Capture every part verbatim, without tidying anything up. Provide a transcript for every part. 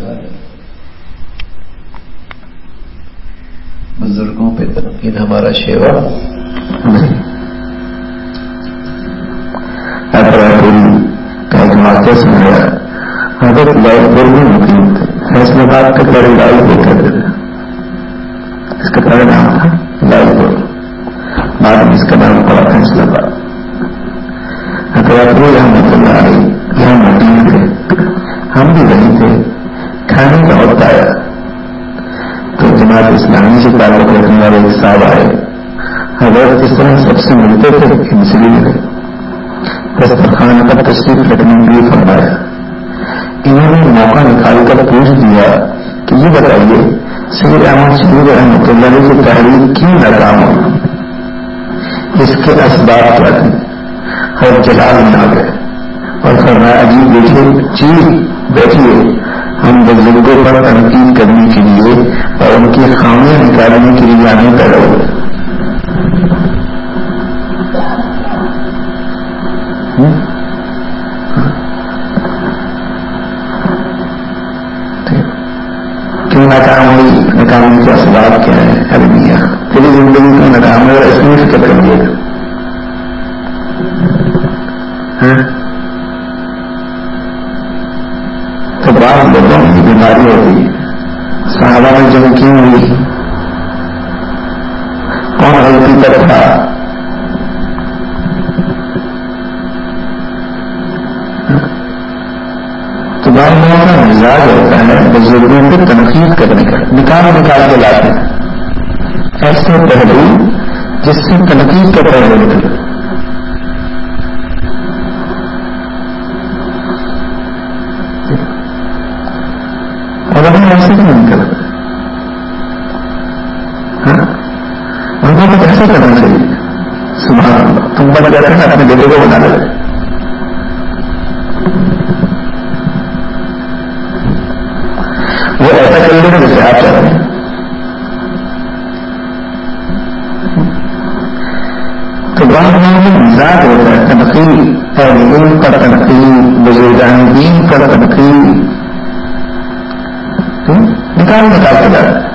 بزرگوں پہ تنقید ہمارا شیوا نہیں. کا ایک واقعہ سنایا. حضرت لائف بول میں مقیم تھے. فیصلہ باد کا بڑے لائف بول کرتے تھے. اس کا پہلا نام تھا لائف بول. بعد میں اس کا نام پڑا فیصلہ باد. حضرت رحمۃ اللہ علیہ یہاں مقیم تھے. ہم بھی وہیں تھے. کھانے کا وقت آیا تو جماعت اسلامی سے تعلق رکھنے والے صاحب آئے. حضرت اس طرح سب سے ملتے تھے ان سے بھی ملے. دسترخوان پر تشریف رکھنے کے لیے فرمایا. انہوں نے موقع نکال کر پوچھ دیا کہ یہ بتائیے سید احمد شبیر رحمۃ اللہ علیہ کی تحریر کیوں ناکام ہو؟ اس کے اسباب کیا تھے؟ اور جلال میں آ گئے اور فرمایا عجیب بیٹھے چیز بیٹھیے. ہم بزرگوں پر تنقید کرنے کے لیے اور ان کی خامیاں نکالنے کے لیے آنے پیدا ہوئے. کیوں ناکام ہوئی؟ ناکامی کے اسباب کیا ہیں؟ المیہ تیری زندگی میں ناکام ہو اس میں فکر کریے. تو بعض لوگوں کی بیماری ہوتی ہے. صحابہ میں جنگ کیوں ہوئی؟ کون غلطی پر تھا؟ تو بعض لوگوں کا مزاج ہوتا ہے بزرگوں کو تنقید کرنے کا. نکال نکال کے لاتے ہیں ایسے پہلو جس سے تنقید کا پہلو نکلے. اور ہمیں ایسے کیوں نہیں کرتے؟ ان کو تو ایسے کرنا چاہیے. سبحان اللہ. تم بن جاتے ہیں اپنے بیٹے کو بنا لیتے. وہ ایسا کر لیں جیسے آپ چاہتے ہیں. تو بعض لوگوں میں مزاج ہوتا ہے تنقید، علم پر تنقید، بزرگان دین پر تنقید. نکال نکال کے جاتا ہے.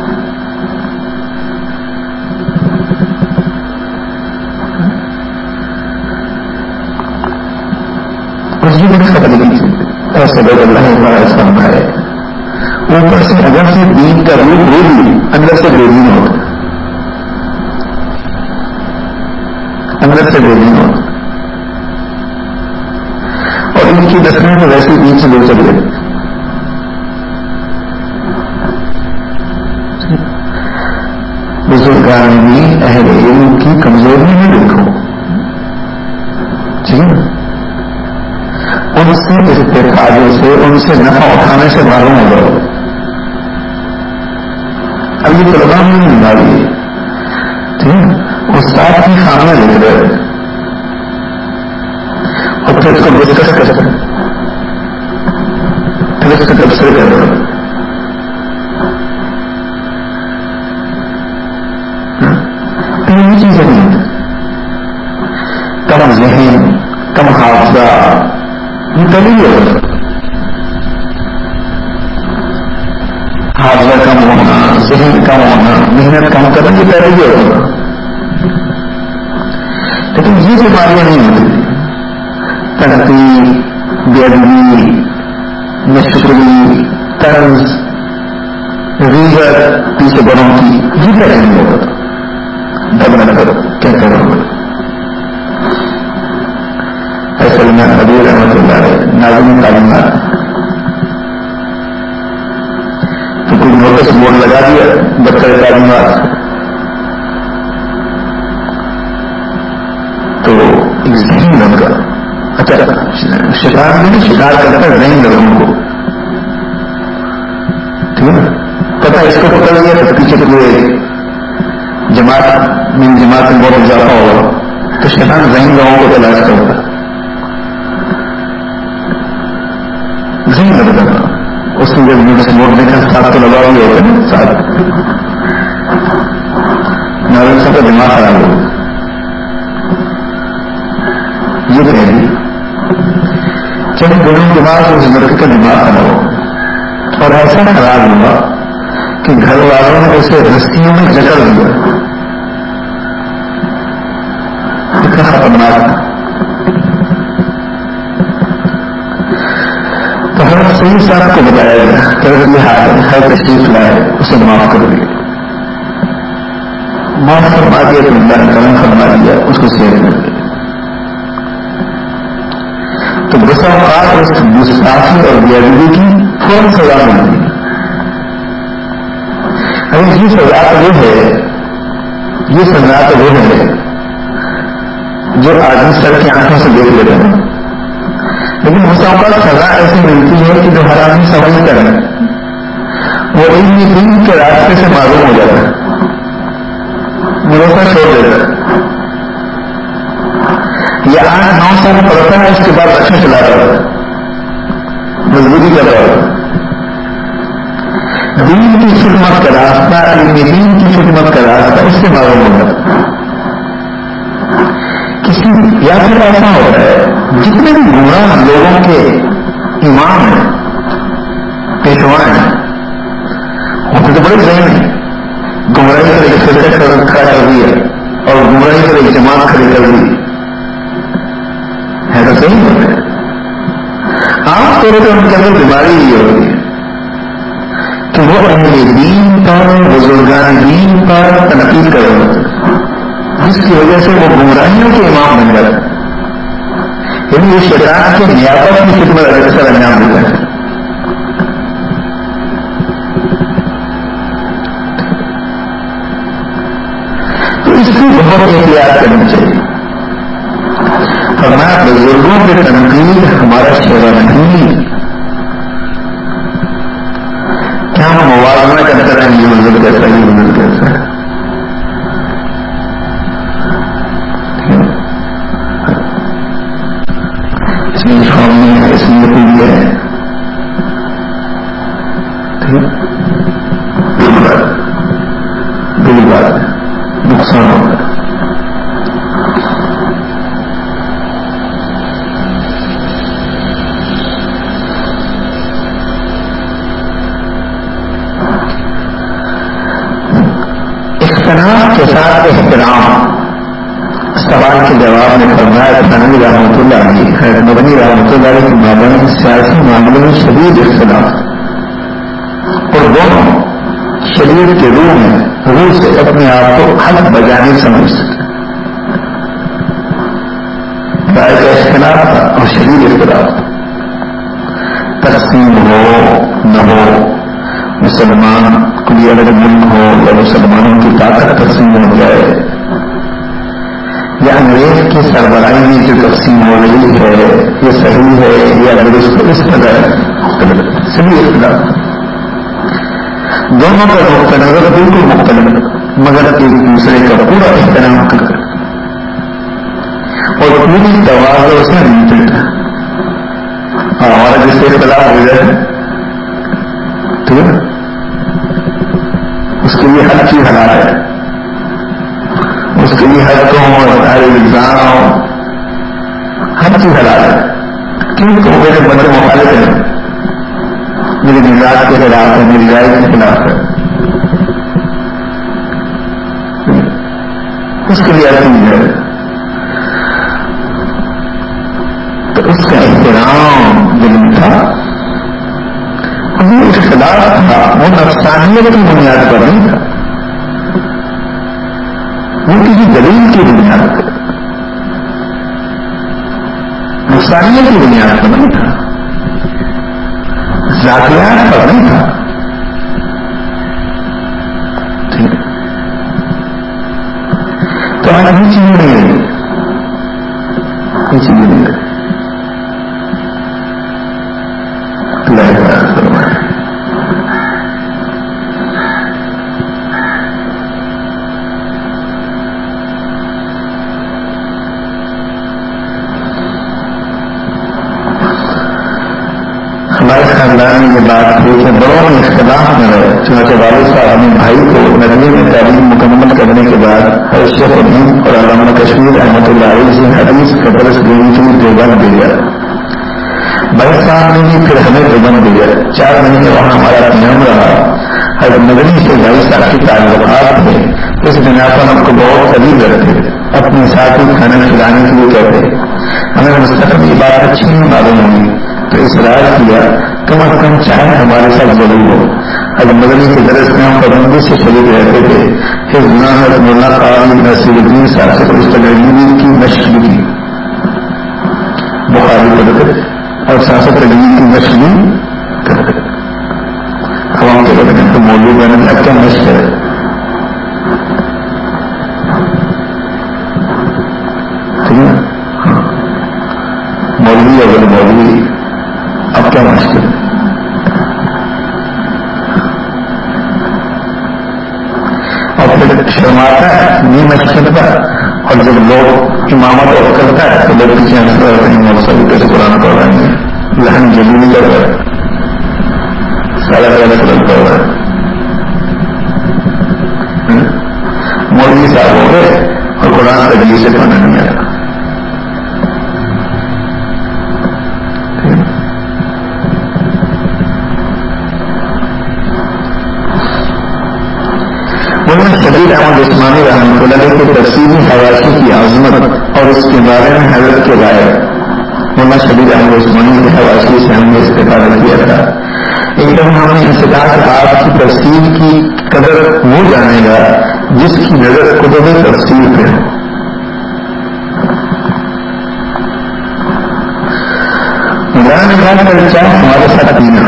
اس کی بھی خبر نہیں تھی. ایسے لوگ اللہ ہمارا اسلام ہے. اوپر سے اگر سے دین کا روح روح اندر سے بے دین ہوتا. اندر سے بے دین ہوتا. اور ان کی دسمیں تو ویسے دین سے لوگ چلے گئے. بزرگان میں اہل علم کی کمزوری نہیں دیکھو. ٹھیک ہے. ان سے استفادے سے ان سے نفع اٹھانے سے معلوم ہو جاؤ. اب یہ طلبا میں نہیں ماری ہے. ٹھیک ہے. استاد کی خامیاں لکھ رہے اور پھر اس کو ڈسکس کرتے ہیں. پھر اس کو تبصرے کر رہے. تین چیزیں نہیں. کم ذہن، کم حافظہ، یہ دلیل ہے. حافظہ کم ہونا، ذہن کم ہونا، محنت کم کرنا، یہ پہلے ہی ہوگا. لیکن یہ بیماریاں نہیں ہوتی. تنقید، بے ادبی، ناشکری، طنز، ریزر پیچھے بڑوں کی، یہ پہلے نہیں ہوگا. دب نہ کرو کیا کرو. اصل میں ابھی رحمت اللہ علیہ ناظرین تعلیمات تو کوئی نوٹس بورڈ لگا دیا بچہ تعلیمات. تو ایک ذہن بن کر اچھا شکار میں شکار کرتا ہے ذہن لوگوں کو. ٹھیک ہے. پتا اس کو پکڑ لیا تو پیچھے کوئی جماعت میں جماعت میں بہت اضافہ ہوگا تو شیطان ذہن لوگوں کو تلاش کرتا. ذہن لگتا اس میں جب نوٹس بورڈ دیکھا ساتھ تو لگا ہوئے ہوتے ہیں. ساتھ ناظرین سب کا دماغ خراب ہو. یہ پہلی چلے دونوں دماغ سے اس لڑکے کا دماغ خراب ہو. اور ایسا خراب ہوا کہ گھر والوں نے اسے رسیوں میں جکڑ دیا. اتنا خطرناک تھا. تو ہر صحیح صاحب کو بتایا گیا کہ یہ ہر تشریف لائے اسے معاف کر دیا. معاف فرما دیا تو اللہ نے کرم فرما دیا, اس کو سیو کر دیا. تو بسا اوقات اس گستاخی اور بےادبی کی فوراً سزا ملتی ہے. ابھی یہ سزا تو وہ ہے یہ سزا تو وہ ہے جو آدمی سر کی آنکھوں سے دیکھ لیتا ہے, لیکن بسا اوقات سزا ایسی ملتی ہے کہ جو ہر آدمی سمجھتا ہے وہ علم دین کے راستے سے معلوم ہو جاتا ہے, مروکہ چھوڑ دیتا ہے. یہ آٹھ نو سال پڑھتا ہے, اس کے بعد رکشا چلاتا ہے, مزدوری کرتا ہے. دین کی خدمت کا راستہ, علم دین کی خدمت کا راستہ اس سے معلوم ہوتا ہے. کسی یا پھر ایسا ہوتا ہے جتنے بھی گمراہ لوگوں کے امام ہیں, پیشوا ہیں, ہوتے تو بڑے ذہن ہیں. گمراہی کا ایک فرقہ کھڑا کر دیا اور گمراہی کا ایک جماعت کھڑی کر دی ہے تو صحیح ہوتا ہے. عام طور پر ان کے اندر بیماری یہ ہوتی ہے کہ وہ اہل دین پر, بزرگان دین پر تنقید کر رہے ہوتے ہیں, جس کی وجہ سے وہ گمراہیوں کے امام بن جاتے ہیں. یعنی وہ شیطان کے نیابت کی خدمت اکثر انجام دیتا ہے. تو اس کی بہت احتیاط کرنی چاہیے. فرمایا بزرگوں کے تنقید ہمارا شعبہ نہیں. کیا ہم موازنہ کرتے رہیں یہ بزرگ کیسا یہ بزرگ کیسا ہے. اس میں شومی ہے, اس میں پیڑھی ہے, بڑی بات ہے, نقصان ہوگا. کے ساتھ احترام. سوال کے جواب میں فرمایا تھانوی رحمۃ اللہ علیہ, حضرت مدنی رحمۃ اللہ علیہ کے مابین سیاسی معاملے میں شدید اختلاف, اور دونوں شریعت کے روح میں روح سے اپنے آپ کو حق بجانے سمجھ سکتے. رائے کا اختلاف تھا اور شدید اختلاف تھا. تقسیم ہو نہ ہو, مسلمان کوئی الگ ملک ہو یا مسلمانوں کی طاقت تقسیم ہو جائے, یا انگریز کی سربراہی میں جو تقسیم ہو رہی ہے یہ صحیح ہے یا درست, اس طرح سبھی اختلاف. دونوں کا نقطہ نظر بالکل مختلف, مگر ایک دوسرے کا پورا احترام کرتے اور پوری توازن سے ملتے تھا. ہمارا جس سے اختلاف ہو جائے ٹھیک ہے, اس کے لیے ہر چیز حلال ہے, اس کے لیے ہر قوم اور ہر انسان ہو, ہر چیز حلال ہے. کیوں تو میرے بڑے مخالف ہیں, میرے مزاج کے خلاف ہے, میری رائے کے خلاف ہے, اس کے لیے ہر چیز ہے. تو اس کا احترام جو تھا وہ اختلاف تھا, وہ نفسانیت کی بنیاد پر نہیں تھا, وہ کسی دلیل کی بنیاد پر, نفسانیت کی بنیاد پر نہیں تھا, ذاتیات پر نہیں تھا. ٹھیک ہے, تو آج یہ چیزیں نہیں رہی, یہ چیزیں نہیں رہی. ہمارے خاندان میں یہ بات تھی کہ بڑوں میں اختلاف نہ رہے. چنانچہ والد صاحب نے بھائی کو ندوے میں تعلیم مکمل کرنے کے بعد حضرت شیخ الہند اور علامہ کشمیر رحمۃ اللہ علیہ سے حدیث کا درس دینے کے لیے دیوبند بھیجا. بھائی صاحب نے بھی پھر ہمیں دیوبند دیا، چار مہینے وہاں ہمارا قیام رہا، حضرت مدنی سے بھائی صاحب کے تعلقات تھے، اس بنا پر ہم کو بہت قریب رکھتے، اپنے ساتھی کھانا کھلانے کے لیے کہتے، ہمیں مستقبل یہ بات اچھی نہیں معلوم ہوئی تو اصرار کیا کم از کم چاہے ہمارے ساتھ ضرور ہو۔ حضرت مدنی کے درس میں ہم پابندی سے شریک رہتے تھے، پھر حضرت مولانا قاضی نصیر الدین صاحب سے اس تجربی کی مشق کی، بخاری پڑھتے اور سیاست تجربی کی مشق بھی کرتے، عوام کے بدن کو مولوی بننے کا کیا مشق ہے؟ مولوی اگر مولوی اب کیا مشکل ہے؟ اور پھر شرماتا ہے نہیں مشکل پر، اور جب لوگ امامت اور کرتا ہے تو لوگ پیچھے ہنستے رہتے ہیں، مولوی کیسے قرآن پڑھ رہے ہیں، لہن جلدی نہیں کر رہے، سارا سارا قرآن پڑھ رہا ہے، مولوی صاحب ہو گئے اور قرآن تجلیل سے پڑھنا نہیں آیا۔ شبیر احمد عثمانی رحمۃ اللہ علیہ کے تفصیلی حواشی کی عظمت اور اس کے بارے میں حضرت کے رائے، مولانا شبیر احمد عثمانی کی حواشی سے ہم نے استفادہ کیا تھا۔ ایک دم ہم نے انتظار آپ کی تفصیل کی قدر وہ جانے گا جس کی نظر قدرت تفصیل پہ ہو۔ مولانا نے کہا کہ چاہے ہمارے ساتھ پینا،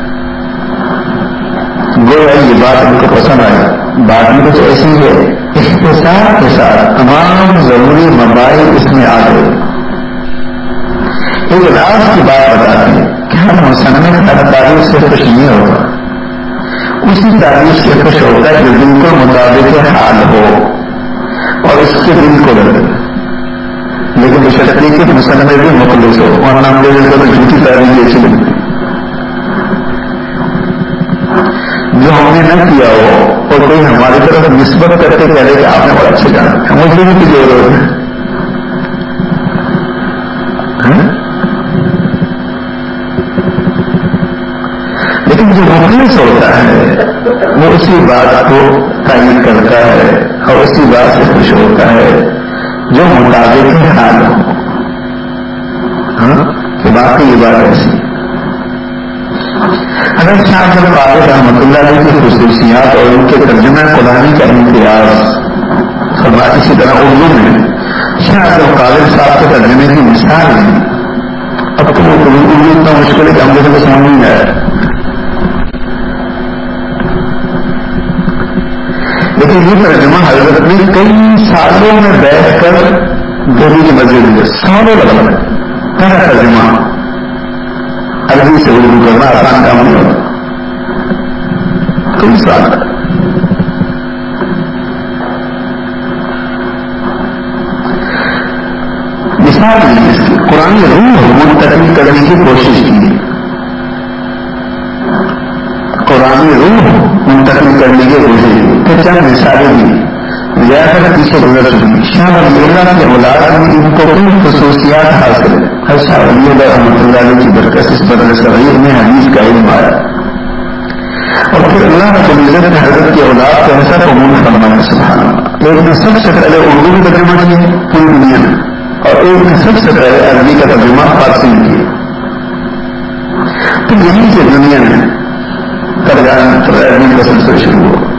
گویا یہ بات ان کو پسند آئی، بات میں کچھ ایسی ہے اختصار کے ساتھ تمام ضروری مباحث اس میں آ گئے۔ ایک راز کی بات بتاتے ہیں کہ ہر مصنف ہر تعریف سے خوش نہیں ہوتا، اسی تعریف سے خوش ہوتا ہے جو بالکل مطابق حال ہو اور اس کے دل کو لگے، لیکن اس شکلی کے مصنف بھی مخلص ہو اور نام دے دے تو جھوٹی تعریف اچھی لگتی، جو ہم نے نہ کیا ہو اور کوئی ہماری طرف نسبت کرتے کہہ کہ آپ نے بڑا اچھا جانا، مجھے بھی کی ضرورت ہے، لیکن جو مخلص ہوتا ہے وہ اسی بات کو تعین کرتا ہے اور اسی بات سے خوش ہوتا ہے جو مطابق حال ہو، کہ باقی یہ بات ایسی۔ اگر شاہ صاحب قادر رحمۃ اللہ علیہ کی خصوصیات اور ان کے ترجمہ قرآنی کا امتیاز فرما، اسی طرح اردو میں شاہ صاحب قادر صاحب کے ترجمے کی مثال ہے۔ اب تو وہ اردو اتنا مشکل ہے کہ ہم لوگوں کو سمجھ نہیں آیا، لیکن یہ ترجمہ حضرت نے کئی سالوں میں بیٹھ کر دہلی کی مسجد میں سالوں لگا پہلا ترجمہ عربی سے اردو کرنا آسان کام نہیں ہوتا، کئی سال مثال نہیں، اس کی قرآن روح منتقل کرنے کی کوشش کی، قرآن روح منتقل کرنے کی کوشش کی کہ چند مثالیں دی ریاست پیچھے گزر چکی۔ شاہ ولی اللہ کی اولاد میں ان کو کئی خصوصیات حاصل ہے، ہر شاہ ولی اللہ رحمۃ اللہ علیہ کی برکت اس بدر صغیر میں حدیث کا علم آیا، اور پھر اللہ رب العزت نے حضرت کی اولاد کو ایسا قبول فرمایا، سبحان اللہ۔ ایک نے سب سے پہلے اردو میں ترجمہ کیا پوری دنیا میں، اور ایک نے سب سے پہلے عربی کا ترجمہ فارسی میں کیا، پھر یہیں سے دنیا میں ترجمہ کا سلسلہ شروع ہوا۔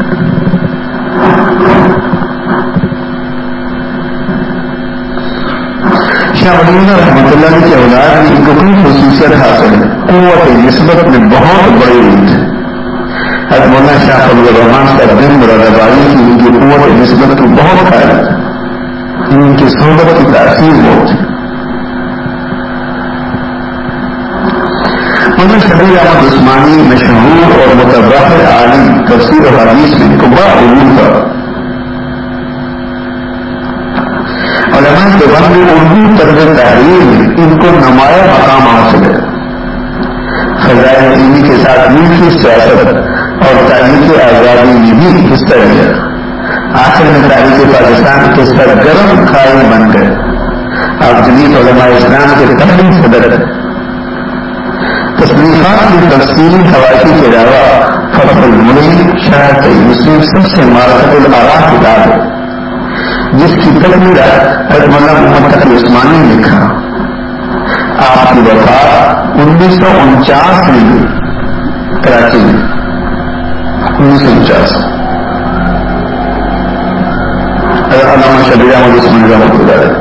شاہ ولی اللہ رحمۃ اللہ علیہ کی اولاد میں ان کو کوئی خصوصیت حاصل ہے، قوت نسبت میں بہت بڑی ہوئی ہے۔ حضرت مولانا شاہ فضل الرحمان کا دن مرادآبادی کی ان کی قوت نسبت کی بہت قائل ہے، ان کی صحبت کی تاثیر بہت ہے۔ مولانا شبیر احمد عثمانی مشہور اور متبحر عالم تفسیر و حدیث میں کبا علوم کا علماء کے بند اردو طرز تحریر میں ان کو نمایاں مقام حاصل ہے۔ فضائل علمی کے ساتھ ملکی سیاست اور تاریخ آزادی میں بھی حصہ لیا، آخر میں تاریخ پاکستان کے سرگرم قائم بن گئے۔ آپ جدید علماء اسلام کے پہلے صدر تصنیفات کی تفصیل حواشی کے علاوہ فتح المعین شرح صحیح مسلم سب سے معرفت الآراء کتاب ہے، جس کی تکمیلہ حضرت مولانا محمد تقی عثمانی نے لکھا. آپ کی وفات انیس سو انچاس میں ہوئی کراچی میں، انیس سو انچاس. علامہ شبیر احمد عثمانی رحمۃ اللہ علیہ.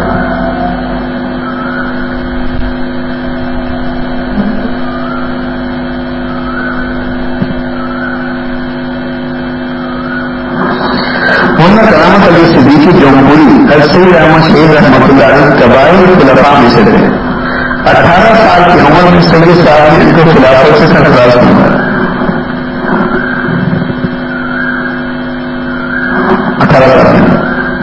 مولانا کرامت علی صدیقی جمہوری سید احمد شہید رحمۃ اللہ علیہ قبائل خلفاء میں سے تھے. اٹھارہ سال کی عمر میں سید صاحب نے ان کو خلافت سے سرفراز کیا. اٹھارہ سال کی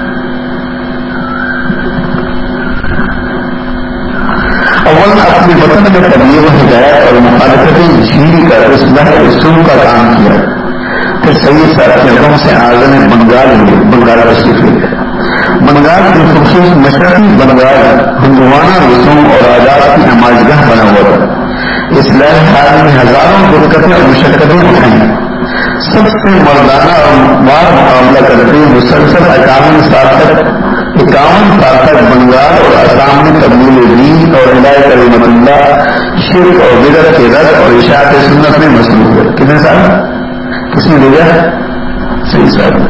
اول اپنے وطن میں تبلیغ و ہدایت اور مخالفتیں جھیل کر اصلاح اصول کا کام کیا. پھر سید صاحب کے حکم سے اعظم بنگال ہوئے، بنگال تشریف لے گئے. بنگال کی خصوص مشرقی بنگال ہندوانہ رسوم اور عادات کی نمائشگاہ بنا ہوا تھا. اصلاح حال میں ہزاروں دقتیں اور مشقتیں اٹھائیں. سب سے مردانہ اور مار مقابلہ کرتے مسلسل اکاون سال تک اکاون سال تک بنگال اور آسام میں تبلیغ دین اور ہدایت کلمت اللہ، شرک اور بدعت کے رد اور اشاعت سنت میں مصروف ہوئے. کتنے سال کس نے بھیجا؟ صحیح صاحب.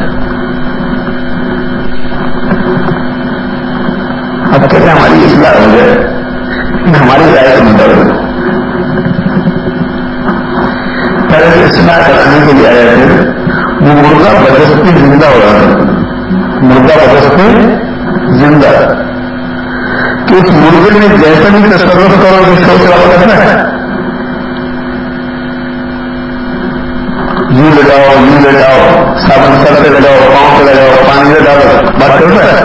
اب کہتے ہیں ہماری اصلاح ہو جائے، ہماری رائے کا مطابق پہلے اصلاح کرانے کے لیے آئے تھے. وہ مرغا بدستی زندہ ہو رہا تھا، مرغا بدستی زندہ، کہ اس مرغے میں جیسا بھی تصرف کرو کہ شور سے واپس کرنا ہے، یوں لگاؤ یوں لگاؤ، صابن سر پہ لگاؤ، پاؤں پہ لگاؤ، پانی میں ڈالو، بات کرتا ہے.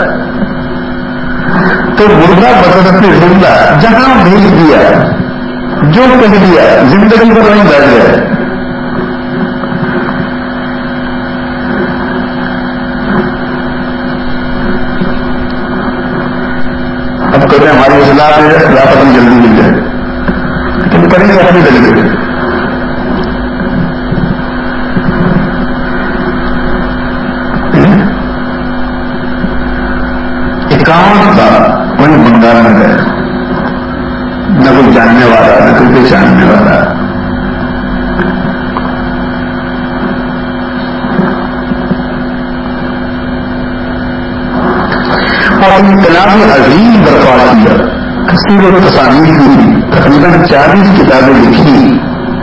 تو مرغا بدستی زندہ جہاں بھیج دیا، جو کہہ دیا، زندگی پر وہیں بیٹھ گیا. اب کہتے ہیں ہماری اصلاح میں خلافت میں جلدی مل جائے، لیکن کریں گے اپنی طریقے سے. اکاون سال کوئی بنگال میں گئے، نہ کوئی جاننے والا نہ کوئی پہچاننے والا. اور انقلاب عظیم برپا کیا. کثیر و تصانیف ہوئی، تقریباً چالیس کتابیں لکھی.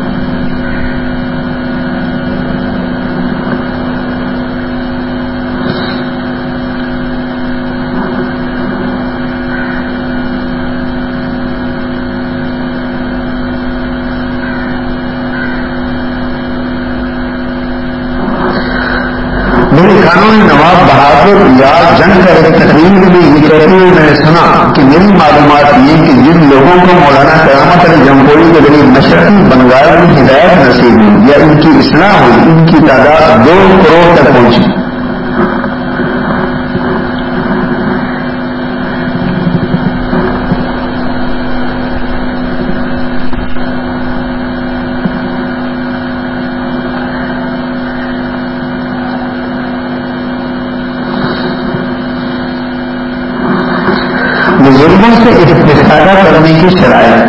قانون نواب بہادر یاد جنگ کا ایک تقریر میں یہ کہتے ہوئے میں نے سنا کہ میری معلومات یہ کہ جن لوگوں کو مولانا کرامت علی جمہوری کے ذریعے مشرقی بنگال میں ہدایت نصیب ہوئی یا ان کی اصلاح ہوئی، ان کی تعداد دو کروڑ تک پہنچی. بزرگوں سے استفادہ کرنے کی شرائط.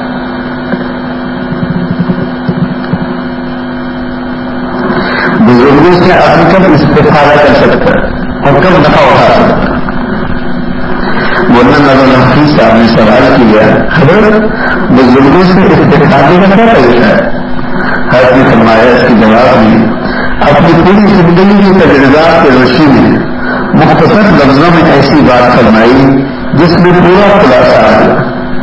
بزرگوں سے آدمی کب استفادہ کر سکتا ہے اور کب نفع اٹھا سکتا ہے. مولانا نظر حفیظ صاحب نے سوال کیا، حضرت بزرگوں سے استفادے کا کیا طریقہ ہے؟ حضرت نے فرمایا اس کے جواب میں اپنی پوری زندگی کی تجربات کے روشنی میں مختصر لفظوں میں ایسی بات فرمائی جس میں پورا خلاصہ آ گیا.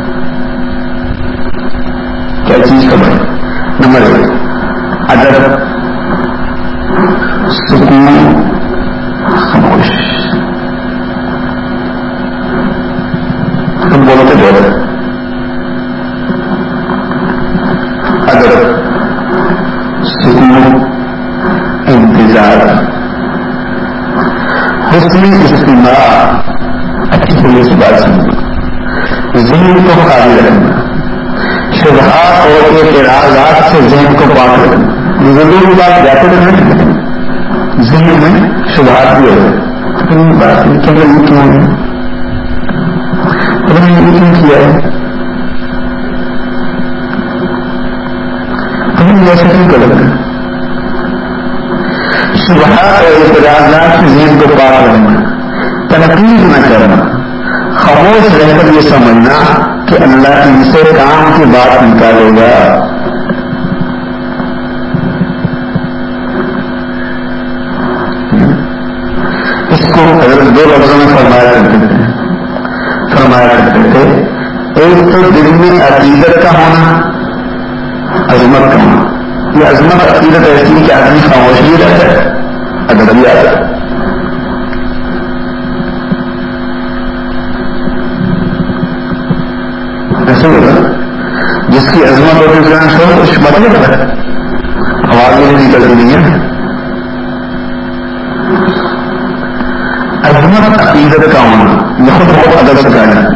کیا چیز سمجھ؟ نمبر ایک ادب، سکون، خاموش. ہم بولتے بولے ادب، سکون، انتظار، حسن استماع، اچھی طرح سے بات سننا، ذہن کو خالی رکھنا، شبہات اور اعتراضات سے ذہن کو پاک رکھنا. ضروری بات جاتے رہے ذہن میں شبہات بھی ہو بات کیا یہ کیوں ہے انہوں نے یہ کیوں کیا ہے ہمیں ایسا کیوں کرنا. شبہات اور اعتراضات سے ذہن کو پاک رکھنا تنقید نہ کرنا خاموش رہ کر یہ سمجھنا کہ اللہ ان سے کام کی بات نکالے گا. اس کو حضرت دو لفظوں میں فرمایا کرتے تھے فرمایا کرتے تھے ایک تو دل میں عقیدت کا ہونا عظمت کا ہونا. یہ عظمت عقیدت ایسی ہے کہ آدمی خاموش نہیں رہتا ہے اگر بھی آتا ہے. ایسے ہوگا جس کی عظمت ہوتی ہے سو کچھ مطلب ہے آواز نہیں نکلتی نہیں ہے. عظمت عقیدت کا ہونا یہ خود بہت ادب سکھانا ہے.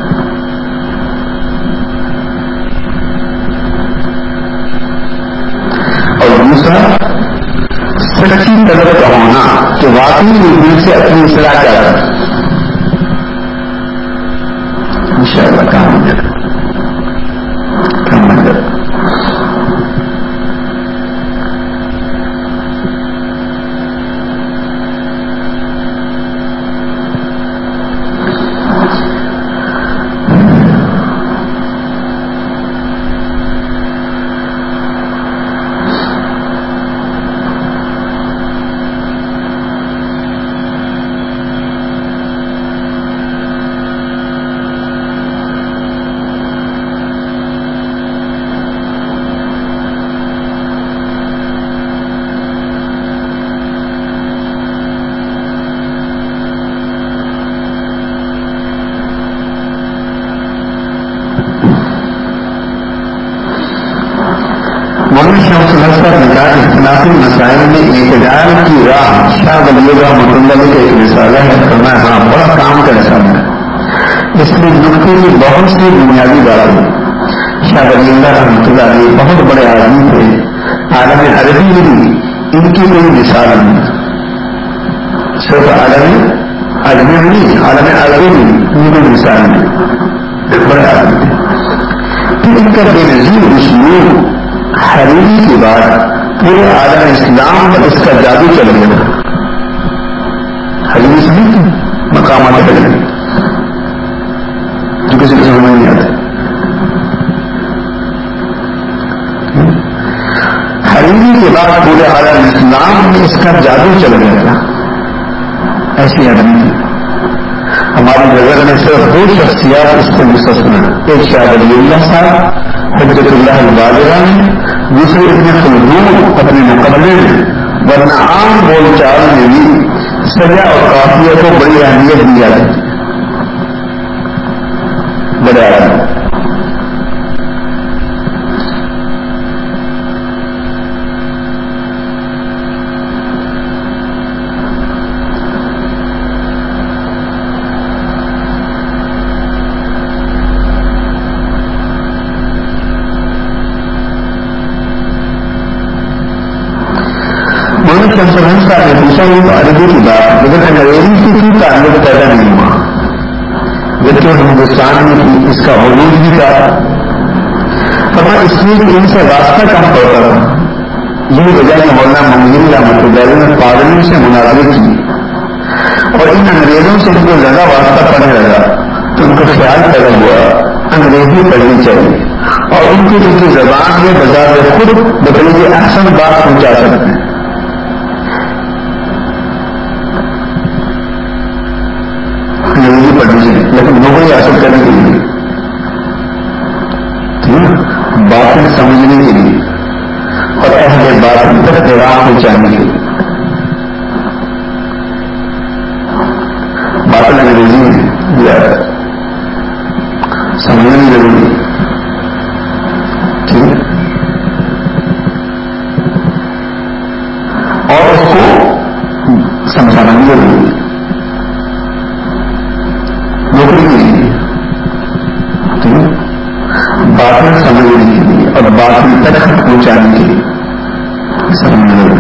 اور دوسرا سچی طلب کا ہونا کہ واقعی دل سے اپنی اصلاح کیا ہے. ان شاء اللہ کام ہو جائے کام ہو جائے. اختلافی مسائل میں اعتدال کی راہ شاہ ولی اللہ رحمۃ اللہ کا ایک رسالہ ہے. فرمایا ہاں بڑا کام کا رسالہ ہے. اس میں نقطے کی بہت سی بنیادی باتیں. شاہ ولی اللہ رحمۃ اللہ علیہ بہت بڑے آدمی تھے. عالم عربی میں بھی ان کی کوئی مثال نہیں. صرف عالم عربی میں نہیں عالم عربی میں ان کی مثال نہیں. بڑے آدمی تھے. پھر ان کا بے نظیر اسلوب حریری کی بات پورے عالم اسلام پر اس کا جادو چل گیا. حریری سمجھتے مقامات ہے جو کسی کو سمجھ نہیں آتے. حریری کے بعد پورے عالم اسلام میں اس کا جادو چل گیا تھا. ایسی آدمی تھی. ہماری نظر میں صرف دو شخصیات اس کو مستثنا. ایک شاہ ولی اللہ صاحب حجت اللہ البالغہ میں, دوسرے ابن خلدون اپنے مقدمے میں. ورنہ عام بول چال میں بھی سجا اور قافیہ کو بڑی اہمیت دی جاتی ہے. بڑے آدمی نے پوچھا وہ عربی کی بات لیکن انگریزی سے کوئی تعلق پیدا نہیں ہوا جبکہ ہندوستان میں تھی اس کا عروج بھی تھا. فرمایا اس لیے کہ ان سے واسطہ کم پڑتا تھا. یہی وجہ کہ مولانا منظور رحمۃ اللہ نے پارلیمنٹ سے مناظرے کی اور ان انگریزوں سے ان کو زیادہ واسطہ پڑنے لگا تو ان کا خیال پیدا ہوا انگریزی پڑھنی چاہیے اور ان کی ان کی زبان میں بذات خود بطریق احسن بات پہنچا سکتے ہیں. پڑھنی چاہیے لیکن نوکری حاصل کرنے کے لیے باطن سمجھنے کے لیے اور اہل باطن تک پیغام پہنچانے کے لیے. باطن انگریزی میں یا سمجھنا بھی ضروری ہے. ٹھیک ہے اور اس کو سمجھانا بھی ضروری ہے. نوکری کے لیے باطن سمجھنے اور باطل تک پہنچانے کی سمجھ.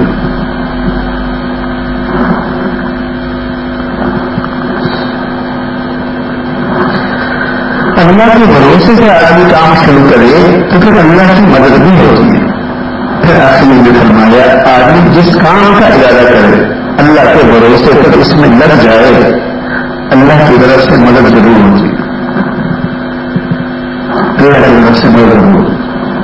اللہ کے بھروسے سے آدمی کام شروع کرے تو پھر اللہ کی مدد بھی ہوتی ہے. پھر آخر نے فرمایا آدمی جس کام کا ارادہ کرے اللہ کے بھروسے پر اس میں لگ جائے اللہ کی طرف سے مدد ضرور ہوتی ہے. اللہ کی طرف سے مدد ضرور ہوتی.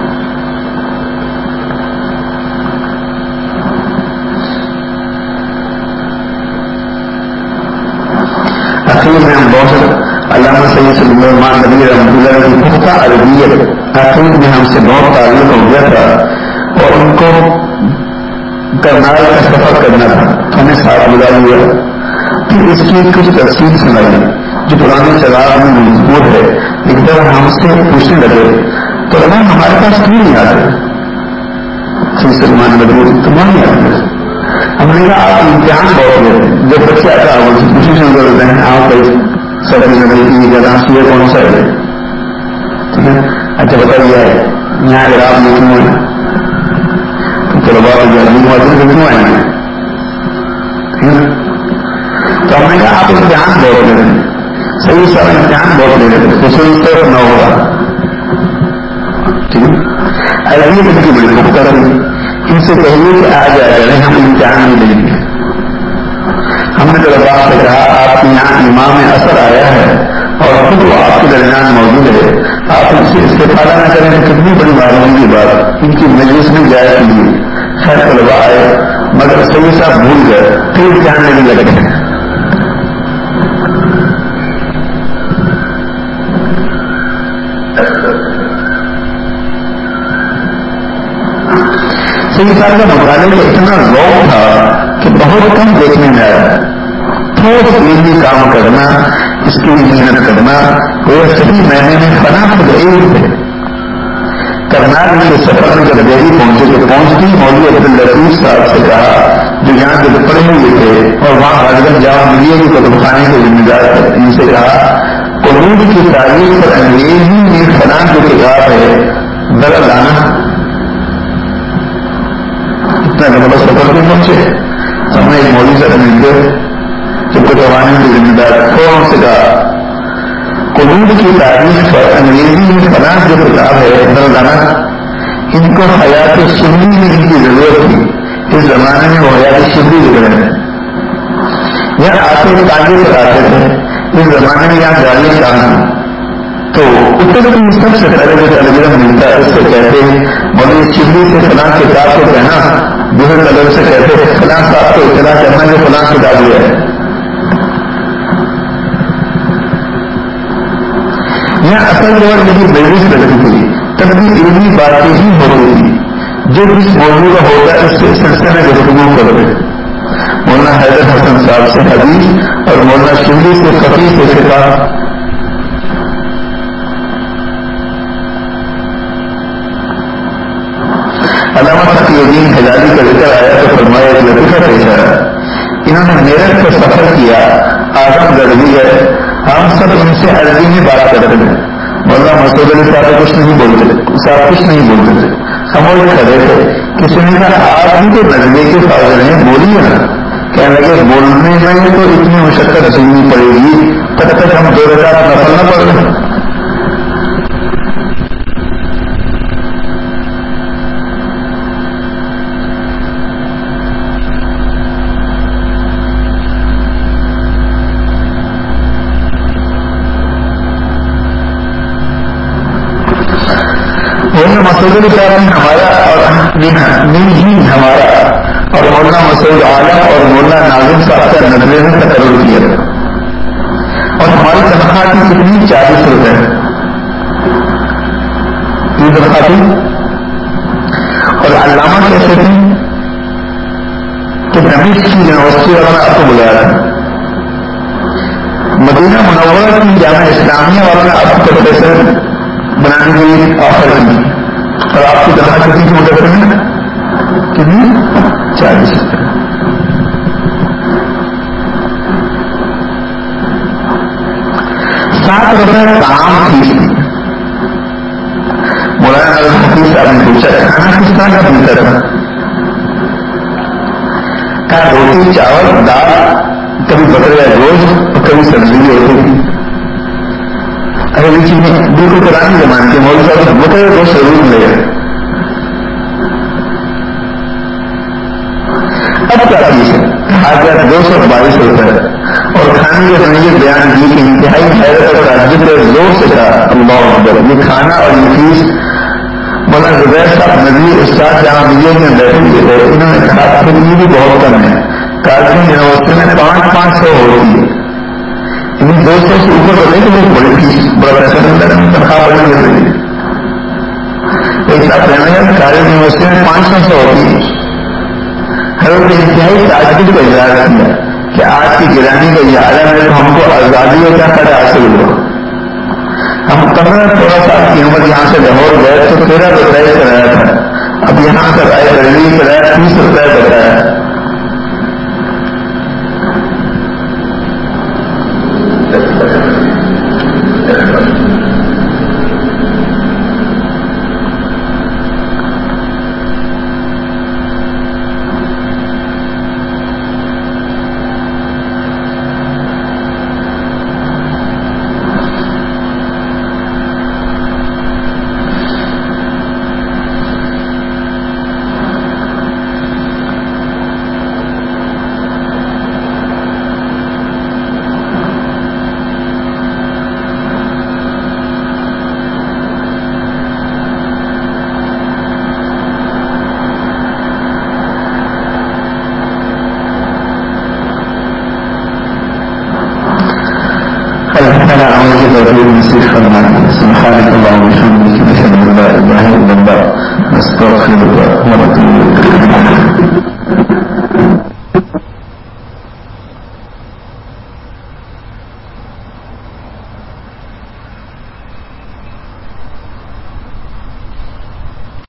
آخر میں ہم بہت علامہ سید صلی اللہ نبی رحمۃ اللہ کی پختہ عربیت آخر میں ہم سے بہت تعلق ہو گیا تھا اور ان کو کرنال کا سفر کرنا تھا. ہمیں ساتھ بلا لیا. پھر اس کی کچھ تفصیل سنائی جو پرانے چراغ میں مضبوط ہے. ایک بار ہم سے پوچھنے لگے تو اللہ ہمارے پاس کیوں نہیں آتے سید سلمان نبی تمام نہیں آتے. ہم نے کہا آپ امتحان بہت لیتے جب بچے آتا ہے ان سے پوچھنے شروع کر دیتے ہیں آپ کوئی سب زندگی کی جگہ سیے کون سا ہے. ٹھیک ہے اچھا بتائیے یہاں اگر آپ نہیں کیوں ہیں تو بات کیوں آئے ہیں. تو ہم نے کہا آپ امتحان بہت لے رہے صحیح سب امتحان بہت لے رہے خصوص طور نہ ہوگا. ٹھیک ہے ایسی ان کی بڑی خوب کر ان سے کہیے کہ آ جائے کریں ہم امتحان نہیں دیں گے. ہم نے طلباء سے کہا آپ کے یہاں امام اثر آیا ہے اور خود وہ آپ کے درمیان موجود ہے آپ ان سے استفادہ نہ کریں تو کتنی بڑی معلوم کی بات. ان کی مجلس میں جائے کے لیے خیر طلباء آئے مگر سید صاحب بھول گئے پھر امتحان لینے لگے. سید صاحب کا مطالعے کا اتنا ذوق تھا کہ بہت کم دیکھنے میں آیا. تھوڑا علمی کام کرنا اس کی محنت کرنا وہ صحیح معنی میں فنا خود علم ہے. کرنال کے سفر میں جب دہلی پہنچے تو پہنچتی مولوی عبد اللطیف صاحب سے کہا جو یہاں کے پڑھے ہوئے تھے اور وہاں حضرت جامع ملیہ کی کتب خانے کے ذمہ دار تھے ان سے کہا قلوب کی تاریخ پر انگریزی میں فنا جو کتاب ہے ذرا لانا. اتنا لمبا سفر میں پہنچے ہم نے ایک مولوی صاحب مل گئے جو کتوانے کے ذمہ دار فوراً سے کہا قلوب کی تاریخ پر انگریزی میں فلاں جو کتاب ہے دردانہ ان کو حیات سنی میں ان کی ضرورت تھی. اس زمانے میں وہ حیات سنی لکھ رہے ہیں یہاں آتے تاجر کراتے تھے. اس زمانے میں یہاں گاڑیاں کہاں تو اتر کی سب سے پہلے جو ٹیلیگرام ملتا ہے اس سے کہتے ہیں مولوی شبلی سے فلاں کتاب کو کہنا دوسرے طلب سے کہتے ہیں فلاں صاحب کو اطلاع کرنا جو فلاں کتاب لیا ہے. یہاں اصل دور میری بہت لگتی تھی تب بھی علمی باتیں ہی ہوتی تھی جو اس موضوع کا ہوتا ہے اس سے سلسلے میں گفتگو کر رہے. مولانا حیدر حسن صاحب سے حدیث اور مولانا شبلی سے فقیہ سے فقہ. علامہ تقی الدین ہلالی کا ذکر آیا تو فرمایا ایک لطیفہ پیش آیا. انہوں نے میرٹھ کا سفر کیا آدم گڑھ بھی گئے ہم سب ان سے عربی میں بات کرتے تھے. مولانا مسعود علی صاحب کچھ نہیں بولتے صاحب کچھ نہیں بولتے تھے خاموش کھڑے تھے. کسی نے کہا آپ بھی تو نظریے کے فاضل ہیں بولیے نا. کہنے لگے بولنے میں تو اتنی مشقت جھیلنی پڑے گی تب تک ہم دو رکعت نفل نہ پڑھ رہے. مسعود صاحب نے ہمارا اور ہی ہمارا اور مولانا مسعود عالم اور مولانا ناظم صاحب کا نظرے میں تقرر کیا اور ہماری تنخواہ کی کتنی چالیس روپئے یہ تنخواہ تھی. اور علامہ کیسے تھے کہ دمشق کی یونیورسٹی والوں نے آپ کو بلایا تھا. مدینہ منورہ کی جامعہ اسلامیہ والوں نے آپ کو پروفیسر بنانے کے لیے آفر کی اور آپ کی تنخواہ کتنی کی مدد کریں کتنی چالیس روپئے. سات روپئے کام فیس تھی. مولانا حفیظ صاحب نے پوچھا کھانا کس طرح کا ملتا تھا؟ کہا روٹی چاول دال کبھی بکرے کا گوشت اور کبھی سبزی بھی ہوتی تھی. ارے یہ چیزیں بالکل پرانی زمانے کے مولوی صاحب بکرے کا گوشت ضرور ملے گا. اب کیا چیز ہے؟ آج دو سو بائیس روپئے اور کھانے کے سمجھے بیان کی کہ انتہائی حیرت اور تعجب کے زور سے کہا اللہ اکبر. یہ کھانا اور یہ چیز مولانا زبیر صاحب نظیر استاد جہاں مجھے میں بیٹھے ہوئے تھے انہوں نے کہا کہ یہ بھی بہت کم ہے. کالکن یونیورسٹی میں پانچ پانچ سو ہوتی ہے. ان دو سو سے اوپر ہونے کے لیے بڑی فیس بڑا پیسہ ملتا ہے تنخواہ بڑی مل رہی ہے. ایک صاحب کہنے لگا کالج یونیورسٹی میں پانچ سو سو ہوتی ہے. حضرت انتہائی تعجب کا اظہار کیا کہ آج کی گرانی کا یہ عالم ہے تو ہم کو آزادی کا قدر حاصل ہوا. ہم پندرہ سولہ سال کی عمر یہاں سے لاہور گئے تو تیرہ روپئے کرایا تھا. اب یہاں کا رائے بریلی کرایا تیس روپئے بتایا. سبحانك اللهم وبحمدك نشهد ان لا اله الا انت نستغفرك ونتوب اليك.